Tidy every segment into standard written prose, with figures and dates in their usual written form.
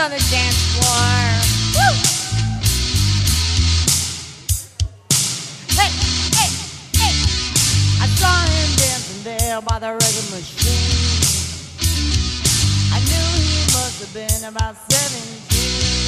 on the dance floor. Woo! Hey, hey, hey! I saw him dancing there by the reggae machine. I knew he must have been about 17.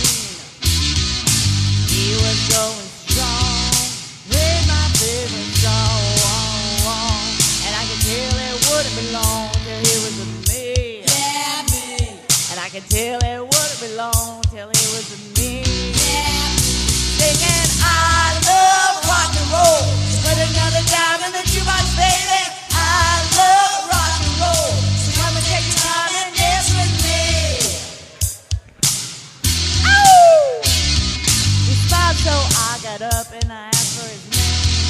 He was going strong, played my favorite song, and I could tell it wouldn't be long till he was with me. Yeah, me. And I could tell it wouldn't be long till he was with me. Yeah. Singing, I love rock and roll. Put another dime in the jukebox, baby. I love rock and roll. So come and take your time and dance with me. Oh! He smiled, so I got up and I asked for his name.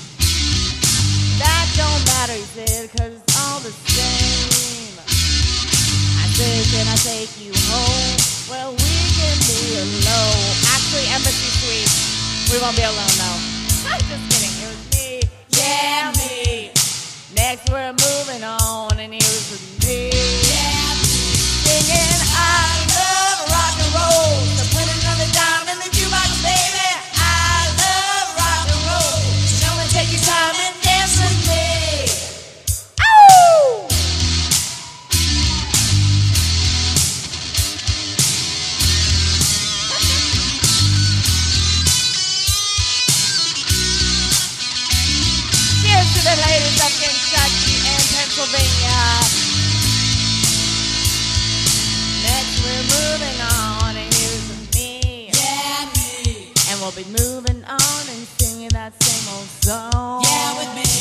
That don't matter, he said, 'cause it's all the same. I said, can I take you home? Well, we can be alone. Actually, Embassy Suite, we won't be alone though. I'm just kidding, it was me. Yeah, me. Next we're moving on, and he was with me. Yeah, Singing, I love rock and roll. So put another dime in the jukebox, baby. I love rock and roll. So come and take your time and dance with me. Oh! Cheers to the ladies of Kentucky and Pennsylvania. Next we're moving on, and here's with me. yeah, me. And we'll be moving on and singing that same old song. Yeah, with me.